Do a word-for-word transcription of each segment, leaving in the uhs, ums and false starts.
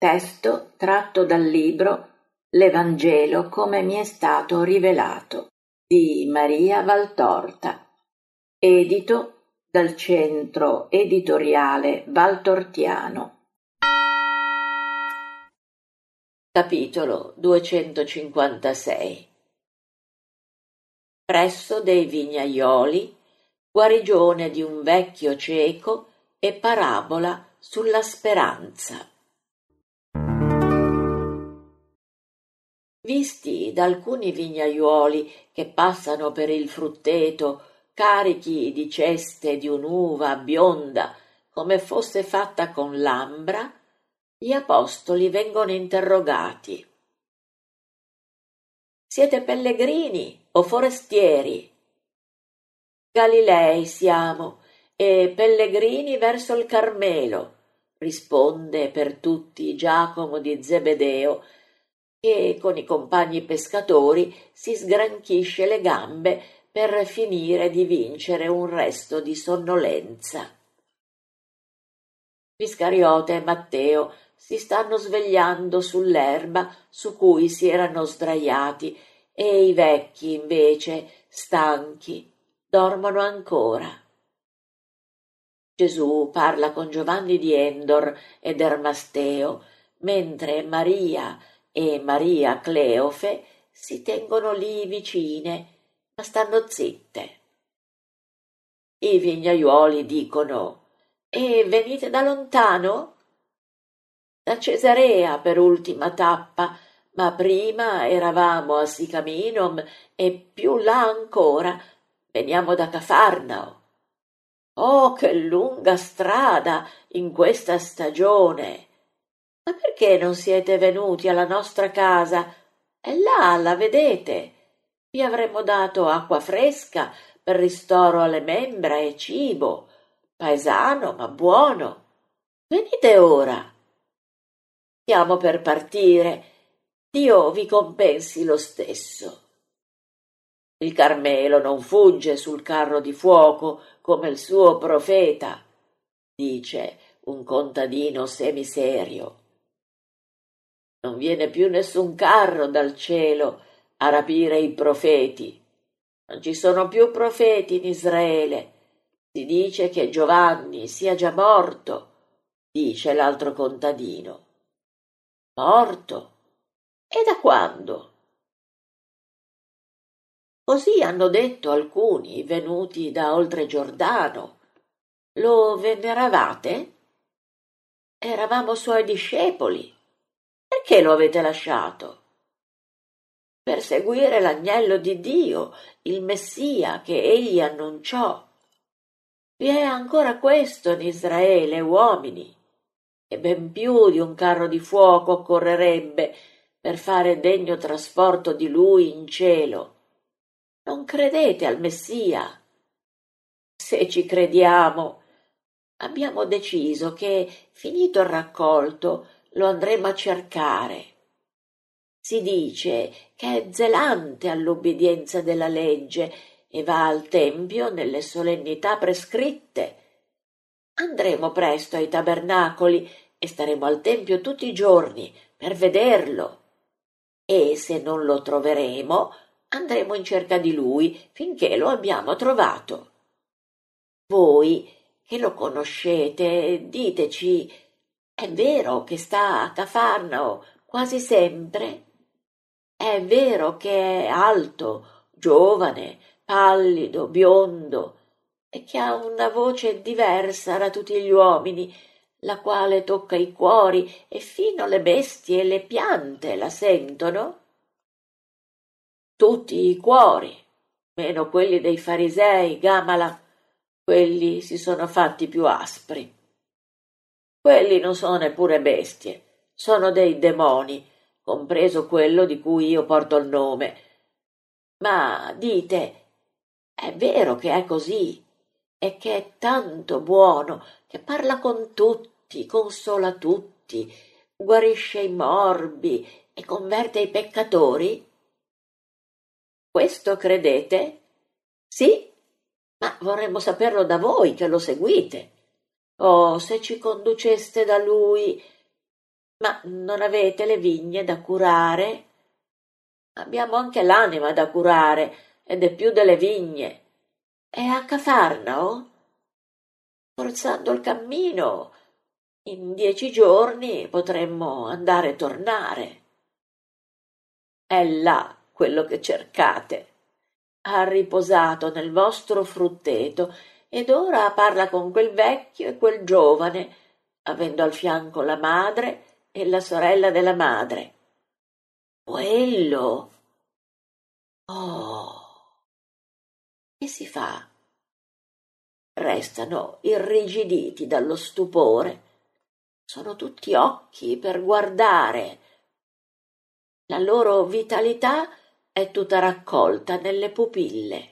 Testo tratto dal libro L'Evangelo come mi è stato rivelato di Maria Valtorta, edito dal Centro Editoriale Valtortiano. Capitolo duecentocinquantasei. Presso dei vignaioli, guarigione di un vecchio cieco e parabola sulla speranza. Visti da alcuni vignaiuoli che passano per il frutteto carichi di ceste di un'uva bionda come fosse fatta con l'ambra, gli apostoli vengono interrogati: «Siete pellegrini o forestieri?» «Galilei siamo e pellegrini verso il Carmelo», risponde per tutti Giacomo di Zebedeo, che con i compagni pescatori si sgranchisce le gambe per finire di vincere un resto di sonnolenza. Iscariote e Matteo si stanno svegliando sull'erba su cui si erano sdraiati e i vecchi, invece, stanchi, dormono ancora. Gesù parla con Giovanni di Endor ed Ermasteo, mentre Maria e Maria Cleofe si tengono lì vicine, ma stanno zitte. I vignaiuoli dicono: «E venite da lontano?» «Da Cesarea per ultima tappa, ma prima eravamo a Sicaminom e più là ancora veniamo da Cafarnao». «Oh, che lunga strada in questa stagione! Ma perché non siete venuti alla nostra casa? È là, la vedete? Vi avremmo dato acqua fresca per ristoro alle membra e cibo, paesano ma buono. Venite ora. Stiamo per partire. Dio vi compensi lo stesso». Il Carmelo non fugge sul carro di fuoco come il suo profeta, dice un contadino semiserio. Non viene più nessun carro dal cielo a rapire i profeti. Non ci sono più profeti in Israele. Si dice che Giovanni sia già morto, dice l'altro contadino. Morto? E da quando? Così hanno detto alcuni venuti da oltre Giordano. Lo veneravate? Eravamo suoi discepoli. Perché lo avete lasciato? Per seguire l'agnello di Dio, il Messia che egli annunciò. Vi è ancora questo in Israele, uomini, e ben più di un carro di fuoco occorrerebbe per fare degno trasporto di lui in cielo. Non credete al Messia? Se ci crediamo, abbiamo deciso che, finito il raccolto, lo andremo a cercare. Si dice che è zelante all'obbedienza della legge e va al tempio nelle solennità prescritte. Andremo presto ai tabernacoli e staremo al tempio tutti i giorni per vederlo. E se non lo troveremo, andremo in cerca di lui finché lo abbiamo trovato. Voi, che lo conoscete, diteci: è vero che sta a Cafarnao quasi sempre? È vero che è alto, giovane, pallido, biondo e che ha una voce diversa da tutti gli uomini, la quale tocca i cuori e fino le bestie e le piante la sentono? Tutti i cuori, meno quelli dei farisei, Gamala. Quelli si sono fatti più aspri. Quelli non sono neppure bestie, sono dei demoni, compreso quello di cui io porto il nome. Ma dite, è vero che è così, e che è tanto buono, che parla con tutti, consola tutti, guarisce i morbi e converte i peccatori? Questo credete? Sì? Ma vorremmo saperlo da voi che lo seguite. Oh, se ci conduceste da lui! Ma non avete le vigne da curare? Abbiamo anche l'anima da curare, ed è più delle vigne. È a Cafarnao? Forzando il cammino, in dieci giorni potremmo andare e tornare. È là quello che cercate. Ha riposato nel vostro frutteto ed ora parla con quel vecchio e quel giovane, avendo al fianco la madre e la sorella della madre. Quello. Oh, che si fa? Restano irrigiditi dallo stupore. Sono tutti occhi per guardare. La loro vitalità è tutta raccolta nelle pupille.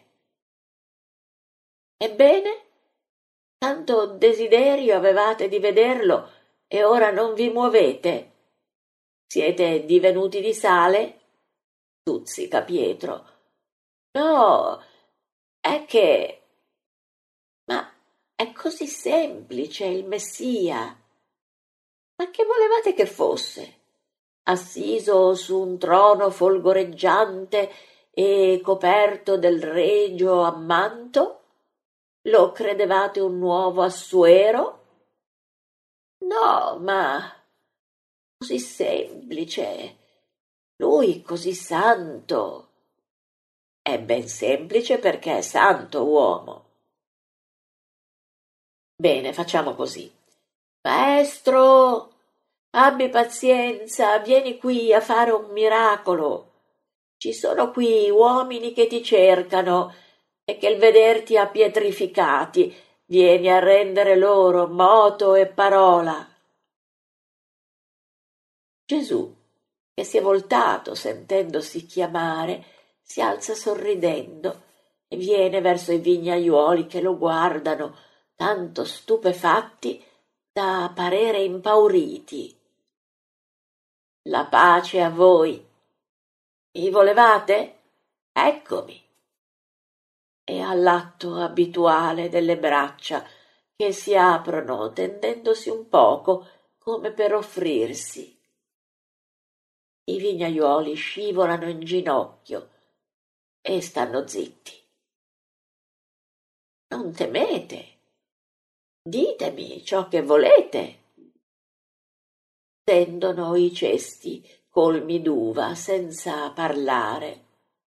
Ebbene, tanto desiderio avevate di vederlo e ora non vi muovete. Siete divenuti di sale? Stuzzica Pietro. No, è che... Ma è così semplice il Messia. Ma che volevate che fosse? Assiso su un trono folgoreggiante e coperto del regio ammanto? Lo credevate un nuovo Assuero? No, ma così semplice, lui così santo. È ben semplice perché è santo uomo. Bene, facciamo così. Maestro, abbi pazienza, vieni qui a fare un miracolo. Ci sono qui uomini che ti cercano e che il vederti a pietrificati vieni a rendere loro moto e parola. Gesù, che si è voltato sentendosi chiamare, si alza sorridendo e viene verso i vignaiuoli che lo guardano, tanto stupefatti da parere impauriti. La pace a voi. Mi volevate? Eccomi. E all'atto abituale delle braccia che si aprono tendendosi un poco come per offrirsi. I vignaiuoli scivolano in ginocchio e stanno zitti. Non temete. Ditemi ciò che volete. Tendono i cesti colmi d'uva senza parlare.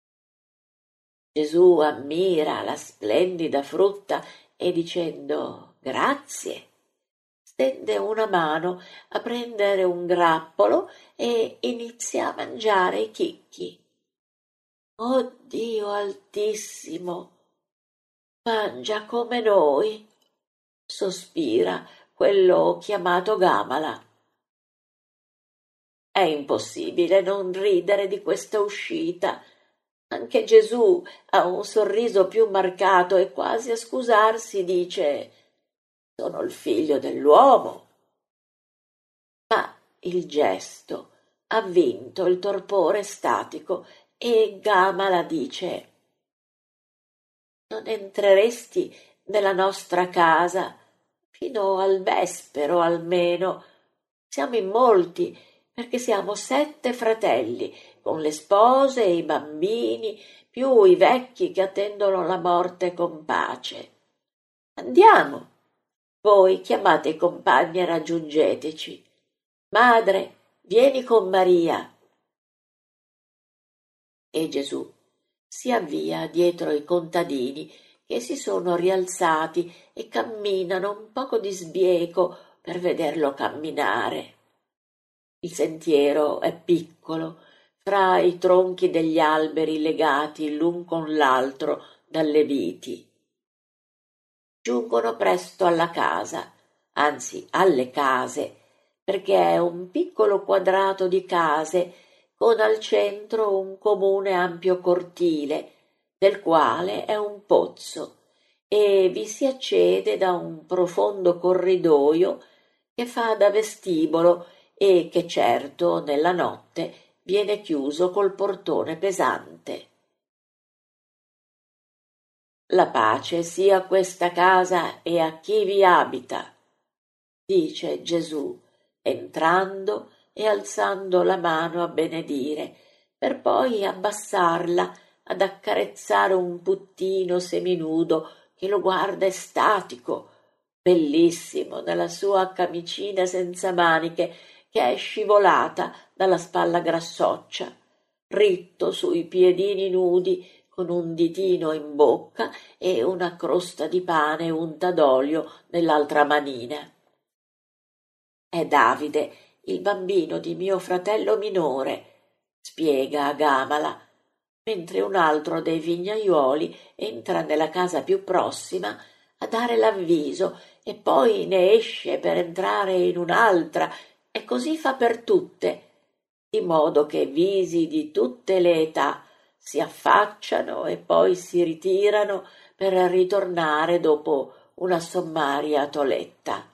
Gesù ammira la splendida frutta e dicendo grazie, stende una mano a prendere un grappolo e inizia a mangiare i chicchi. Oh Dio altissimo, mangia come noi, sospira quello chiamato Gamala. È impossibile non ridere di questa uscita. Anche Gesù ha un sorriso più marcato e quasi a scusarsi dice «Sono il figlio dell'uomo». Ma il gesto ha vinto il torpore statico e Gamala dice «Non entreresti nella nostra casa fino al vespero almeno. Siamo in molti, perché siamo sette fratelli, con le spose e i bambini, più i vecchi che attendono la morte con pace. Andiamo. Voi chiamate i compagni e raggiungeteci. Madre, vieni con Maria». E Gesù si avvia dietro i contadini che si sono rialzati e camminano un poco di sbieco per vederlo camminare. Il sentiero è piccolo, fra i tronchi degli alberi legati l'un con l'altro dalle viti. Giungono presto alla casa, anzi alle case, perché è un piccolo quadrato di case con al centro un comune ampio cortile, del quale è un pozzo, e vi si accede da un profondo corridoio che fa da vestibolo e che certo nella notte viene chiuso col portone pesante. La pace sia a questa casa e a chi vi abita, dice Gesù, entrando e alzando la mano a benedire, per poi abbassarla ad accarezzare un puttino seminudo che lo guarda estatico, bellissimo nella sua camicina senza maniche che è scivolata dalla spalla grassoccia, ritto sui piedini nudi con un ditino in bocca e una crosta di pane unta d'olio nell'altra manina. È Davide, il bambino di mio fratello minore, spiega a Gamala, mentre un altro dei vignaiuoli entra nella casa più prossima a dare l'avviso e poi ne esce per entrare in un'altra e così fa per tutte, di modo che visi di tutte le età si affacciano e poi si ritirano per ritornare dopo una sommaria toletta.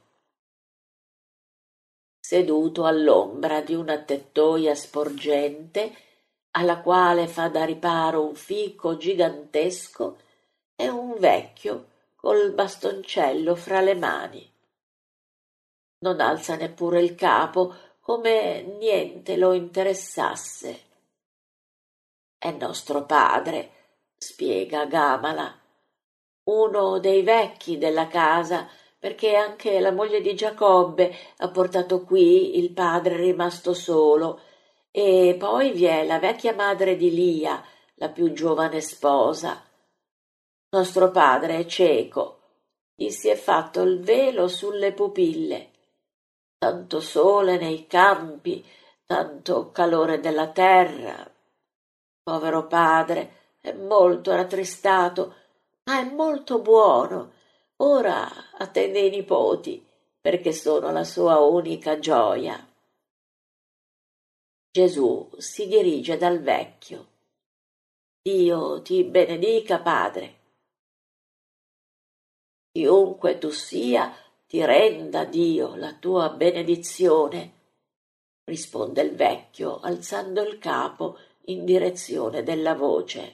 Seduto all'ombra di una tettoia sporgente, alla quale fa da riparo un fico gigantesco, è un vecchio col bastoncello fra le mani. Non alza neppure il capo, come niente lo interessasse. È nostro padre, spiega Gamala, uno dei vecchi della casa, perché anche la moglie di Giacobbe ha portato qui il padre rimasto solo, e poi vi è la vecchia madre di Lia, la più giovane sposa. Nostro padre è cieco, gli si è fatto il velo sulle pupille. Tanto sole nei campi, tanto calore della terra. Povero padre, è molto rattristato, ma è molto buono. Ora attende i nipoti, perché sono la sua unica gioia. Gesù si dirige dal vecchio. Dio ti benedica, padre. Chiunque tu sia, ti renda Dio la tua benedizione, risponde il vecchio, alzando il capo in direzione della voce.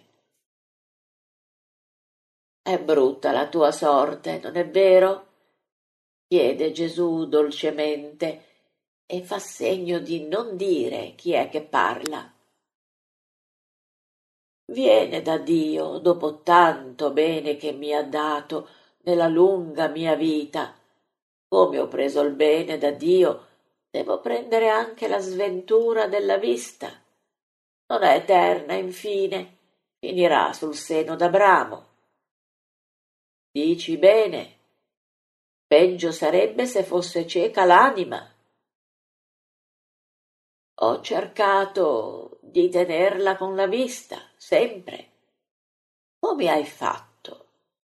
È brutta la tua sorte, non è vero? Chiede Gesù dolcemente e fa segno di non dire chi è che parla. Viene da Dio dopo tanto bene che mi ha dato nella lunga mia vita. Come ho preso il bene da Dio, devo prendere anche la sventura della vista. Non è eterna, infine, finirà sul seno d'Abramo. Dici bene. Peggio sarebbe se fosse cieca l'anima. Ho cercato di tenerla con la vista, sempre. Come hai fatto?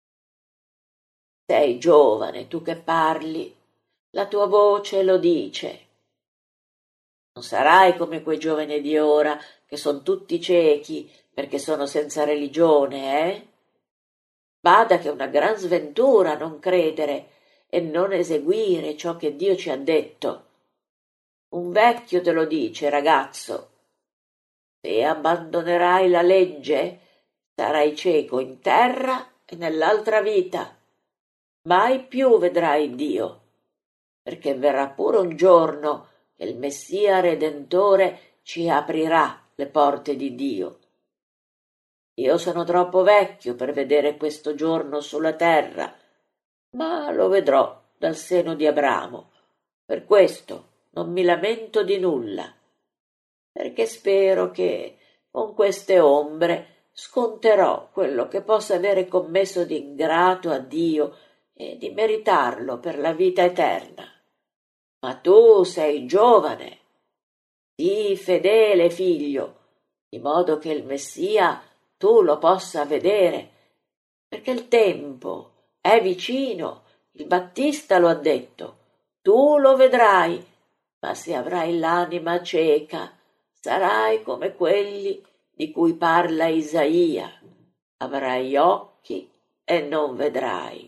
Sei giovane, tu che parli, la tua voce lo dice. Non sarai come quei giovani di ora, che son tutti ciechi perché sono senza religione, eh? Bada che è una gran sventura non credere e non eseguire ciò che Dio ci ha detto. Un vecchio te lo dice, ragazzo. Se abbandonerai la legge, sarai cieco in terra e nell'altra vita. Mai più vedrai Dio, perché verrà pure un giorno che il Messia Redentore ci aprirà le porte di Dio. Io sono troppo vecchio per vedere questo giorno sulla terra, ma lo vedrò dal seno di Abramo. Per questo non mi lamento di nulla, perché spero che con queste ombre sconterò quello che possa avere commesso di ingrato a Dio e di meritarlo per la vita eterna. Ma tu sei giovane, sii fedele figlio, di modo che il Messia tu lo possa vedere, perché il tempo è vicino, il Battista lo ha detto, tu lo vedrai, ma se avrai l'anima cieca, sarai come quelli di cui parla Isaia, avrai occhi e non vedrai.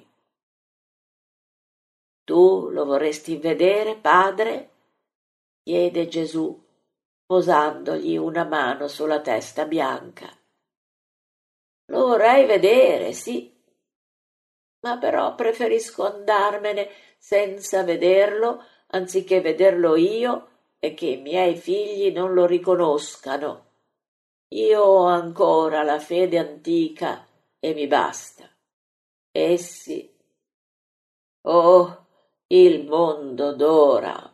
Tu lo vorresti vedere, padre? Chiede Gesù, posandogli una mano sulla testa bianca. Lo vorrei vedere, sì, ma però preferisco andarmene senza vederlo, anziché vederlo io e che i miei figli non lo riconoscano. Io ho ancora la fede antica e mi basta. Essi, oh, il mondo d'ora.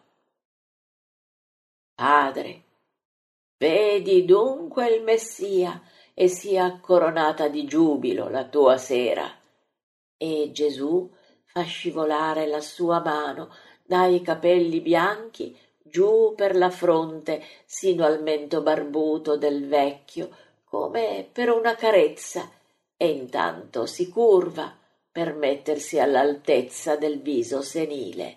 Padre, vedi dunque il Messia e sia coronata di giubilo la tua sera. E Gesù fa scivolare la sua mano dai capelli bianchi giù per la fronte sino al mento barbuto del vecchio, come per una carezza, e intanto si curva per mettersi all'altezza del viso senile.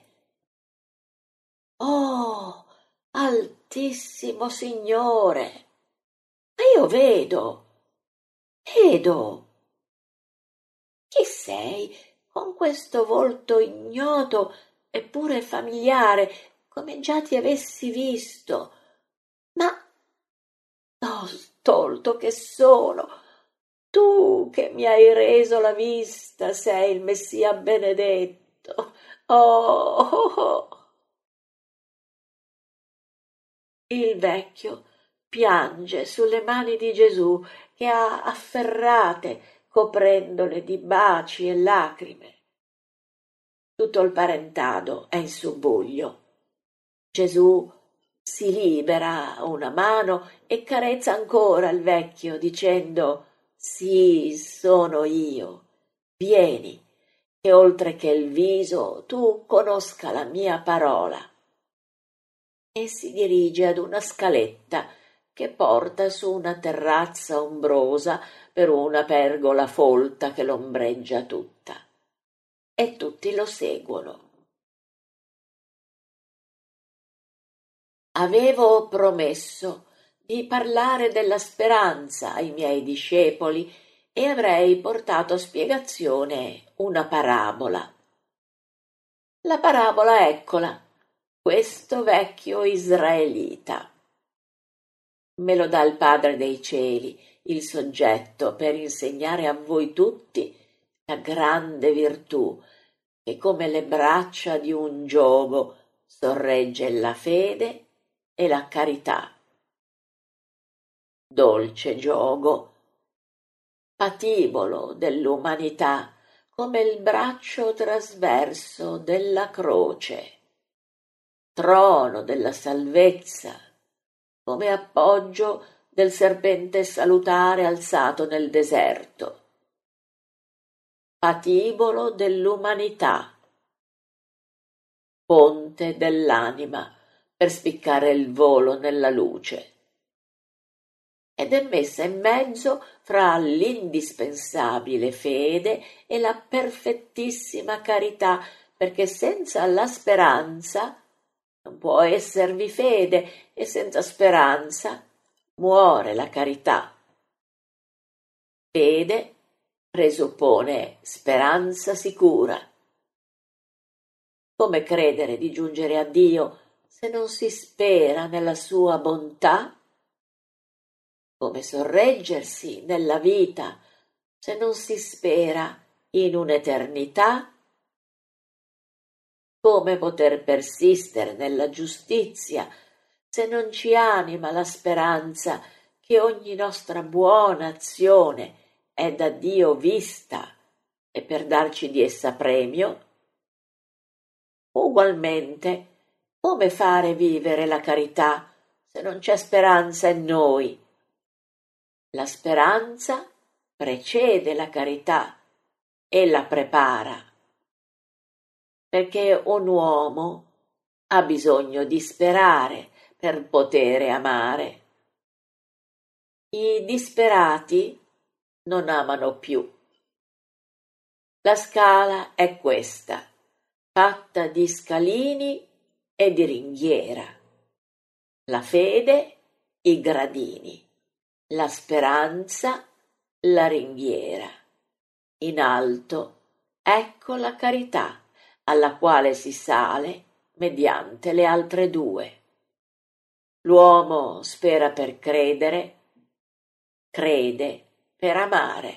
Oh, altissimo Signore! Ma io vedo, vedo. Chi sei con questo volto ignoto eppure familiare, come già ti avessi visto? Ma, oh, stolto che sono, tu che mi hai reso la vista sei il Messia benedetto. Oh, oh, oh. Il vecchio piange sulle mani di Gesù che ha afferrate, coprendole di baci e lacrime. Tutto il parentado è in subbuglio. Gesù si libera una mano e carezza ancora il vecchio dicendo: «Sì, sono io. Vieni, che oltre che il viso tu conosca la mia parola». E si dirige ad una scaletta che porta su una terrazza ombrosa per una pergola folta che l'ombreggia tutta. E tutti lo seguono. Avevo promesso di parlare della speranza ai miei discepoli e avrei portato a spiegazione una parabola. La parabola eccola, questo vecchio israelita. Me lo dà il Padre dei cieli, il soggetto, per insegnare a voi tutti la grande virtù che come le braccia di un giogo sorregge la fede e la carità. Dolce giogo, patibolo dell'umanità, come il braccio trasverso della croce, trono della salvezza, come appoggio del serpente salutare alzato nel deserto, patibolo dell'umanità, ponte dell'anima per spiccare il volo nella luce, ed è messa in mezzo fra l'indispensabile fede e la perfettissima carità, perché senza la speranza non può esservi fede e senza speranza muore la carità. Fede presuppone speranza sicura. Come credere di giungere a Dio se non si spera nella sua bontà? Come sorreggersi nella vita se non si spera in un'eternità? Come poter persistere nella giustizia se non ci anima la speranza che ogni nostra buona azione è da Dio vista e per darci di essa premio? Ugualmente, come fare vivere la carità se non c'è speranza in noi? La speranza precede la carità e la prepara, perché un uomo ha bisogno di sperare per potere amare. I disperati non amano più. La scala è questa, fatta di scalini e di ringhiera. La fede, i gradini. La speranza, la ringhiera. In alto, ecco la carità, alla quale si sale mediante le altre due. L'uomo spera per credere, crede per amare.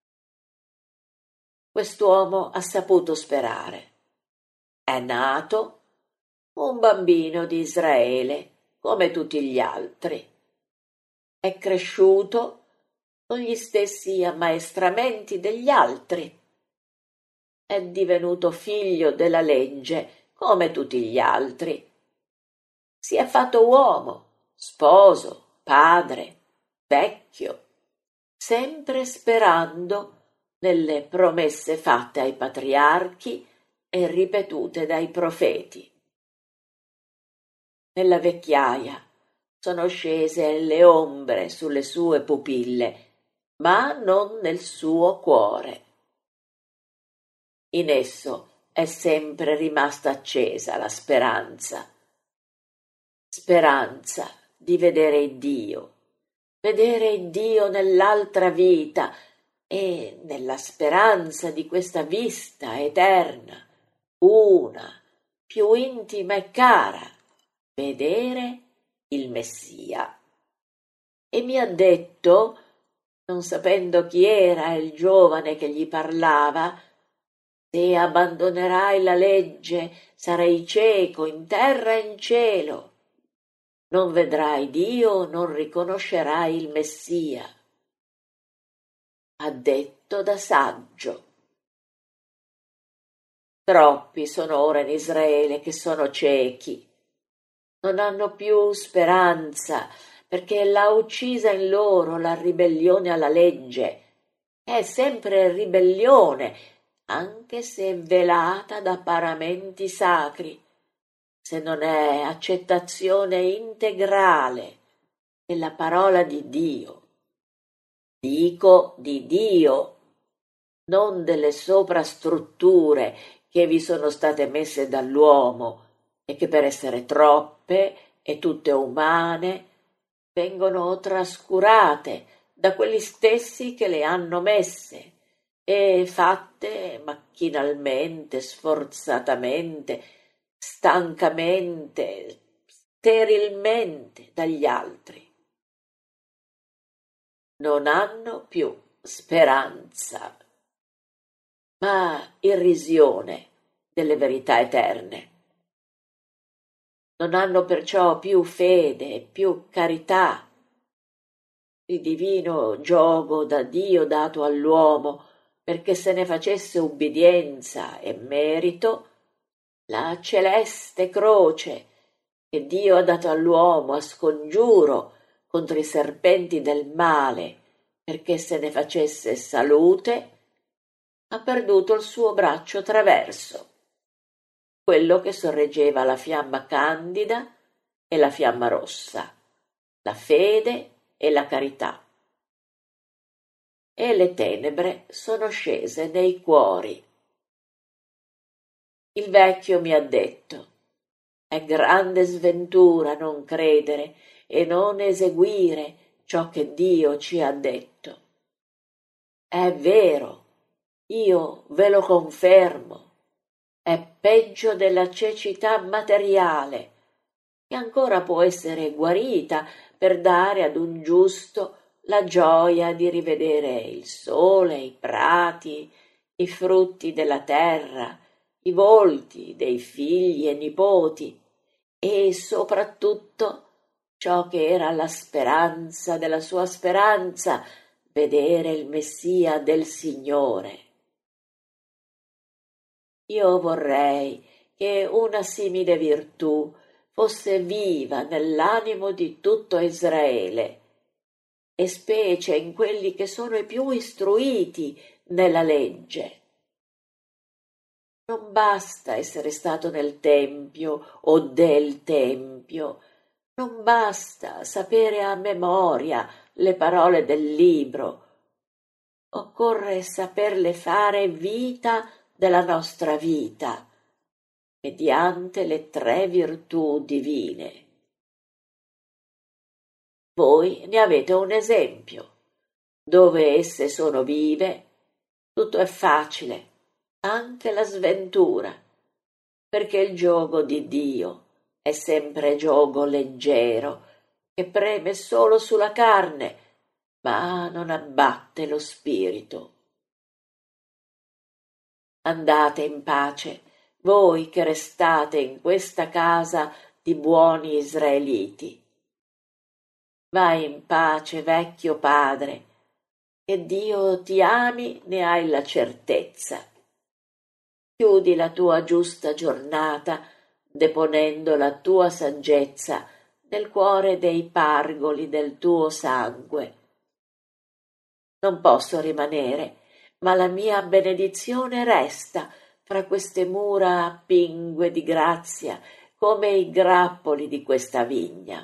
Quest'uomo ha saputo sperare. È nato un bambino di Israele come tutti gli altri. È cresciuto con gli stessi ammaestramenti degli altri. È divenuto figlio della legge come tutti gli altri. Si è fatto uomo, sposo, padre, vecchio, sempre sperando nelle promesse fatte ai patriarchi e ripetute dai profeti. Nella vecchiaia sono scese le ombre sulle sue pupille, ma non nel suo cuore. In esso è sempre rimasta accesa la speranza. Speranza di vedere Dio, vedere Dio nell'altra vita e nella speranza di questa vista eterna, una, più intima e cara, vedere il Messia. E mi ha detto, non sapendo chi era il giovane che gli parlava, se abbandonerai la legge sarai cieco in terra e in cielo. Non vedrai Dio, non riconoscerai il Messia. Ha detto da saggio. Troppi sono ora in Israele che sono ciechi. Non hanno più speranza, perché l'ha uccisa in loro la ribellione alla legge. È sempre ribellione, anche se velata da paramenti sacri, se non è accettazione integrale della parola di Dio. Dico di Dio, non delle sovrastrutture che vi sono state messe dall'uomo e che per essere troppe e tutte umane vengono trascurate da quelli stessi che le hanno messe e fatte macchinalmente, sforzatamente, stancamente, sterilmente dagli altri. Non hanno più speranza, ma irrisione delle verità eterne. Non hanno perciò più fede, più carità. Il divino giogo da Dio dato all'uomo perché se ne facesse ubbidienza e merito, la celeste croce che Dio ha dato all'uomo a scongiuro contro i serpenti del male perché se ne facesse salute, ha perduto il suo braccio traverso, quello che sorreggeva la fiamma candida e la fiamma rossa, la fede e la carità. E le tenebre sono scese nei cuori. Il vecchio mi ha detto: è grande sventura non credere e non eseguire ciò che Dio ci ha detto. È vero, io ve lo confermo. È peggio della cecità materiale, che ancora può essere guarita per dare ad un giusto la gioia di rivedere il sole, i prati, i frutti della terra, i volti dei figli e nipoti e soprattutto ciò che era la speranza della sua speranza, vedere il Messia del Signore. Io vorrei che una simile virtù fosse viva nell'animo di tutto Israele, e specie in quelli che sono i più istruiti nella legge. Non basta essere stato nel Tempio o del Tempio, non basta sapere a memoria le parole del libro, occorre saperle fare vita della nostra vita, mediante le tre virtù divine. Voi ne avete un esempio. Dove esse sono vive, tutto è facile, anche la sventura, perché il giogo di Dio è sempre giogo leggero, che preme solo sulla carne, ma non abbatte lo spirito. Andate in pace, voi che restate in questa casa di buoni israeliti. Vai in pace, vecchio padre, che Dio ti ami ne hai la certezza. Chiudi la tua giusta giornata deponendo la tua saggezza nel cuore dei pargoli del tuo sangue. Non posso rimanere, ma la mia benedizione resta fra queste mura pingue di grazia come i grappoli di questa vigna.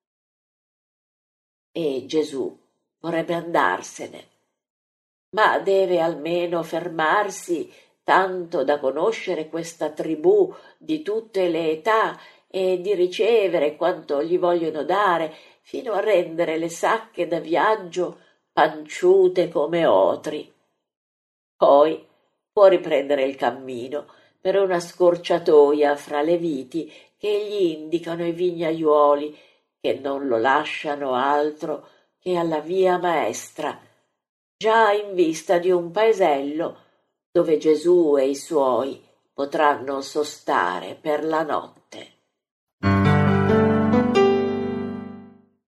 E Gesù vorrebbe andarsene, ma deve almeno fermarsi tanto da conoscere questa tribù di tutte le età e di ricevere quanto gli vogliono dare, fino a rendere le sacche da viaggio panciute come otri. Poi può riprendere il cammino per una scorciatoia fra le viti che gli indicano i vignaiuoli, che non lo lasciano altro che alla via maestra, già in vista di un paesello dove Gesù e i suoi potranno sostare per la notte.